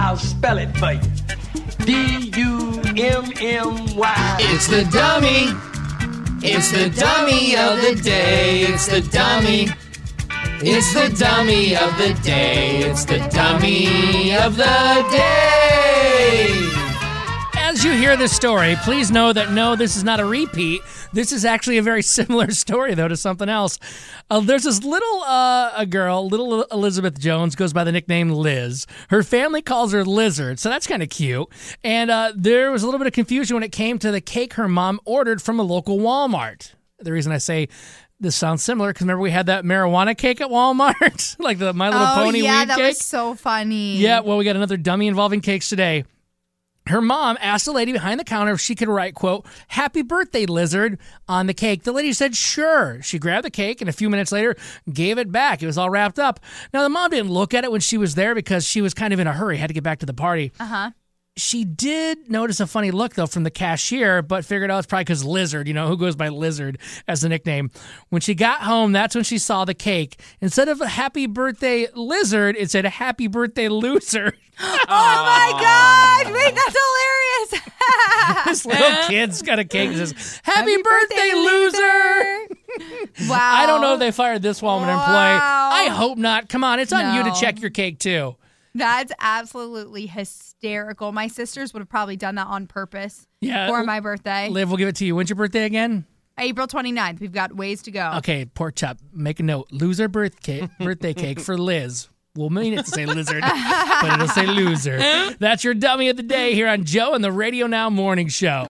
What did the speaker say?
I'll spell it for you. D-U-M-M-Y. It's the dummy. It's the dummy of the day. It's the dummy. It's the dummy of the day. It's the dummy of the day. As you hear this story, please know that no, this is not a repeat. This is actually a very similar story, though, to something else. There's this little a girl, little Elizabeth Jones, goes by the nickname Liz. Her family calls her Lizard, so that's kind of cute. And there was a little bit of confusion when it came to the cake her mom ordered from a local Walmart. The reason I say this sounds similar, because remember we had that marijuana cake at Walmart? Like the My Little Pony weed cake? Oh, yeah, that was so funny. Yeah, well, we got another dummy involving cakes today. Her mom asked the lady behind the counter if she could write, quote, "Happy birthday, Lizard," on the cake. The lady said, sure. She grabbed the cake and a few minutes later gave it back. It was all wrapped up. Now, the mom didn't look at it when she was there because she was kind of in a hurry, had to get back to the party. Uh-huh. She did notice a funny look, though, from the cashier, but figured out it's probably because Lizard, who goes by Lizard as the nickname. When she got home, that's when she saw the cake. Instead of a happy birthday, Lizard, it said happy birthday, loser. Oh, my God. Wait, that's hilarious. This little kid's got a cake that says, happy birthday, loser. Wow. I don't know if they fired this Walmart employee. I hope not. Come on, it's on you to check your cake, too. That's absolutely hysterical. My sisters would have probably done that on purpose for my birthday. Liv, we'll give it to you. When's your birthday again? April 29th. We've got ways to go. Okay, pork chop. Make a note. Loser birthday cake for Liz. We'll mean it to say lizard, but it'll say loser. That's your dummy of the day here on Joe and the Radio Now Morning Show.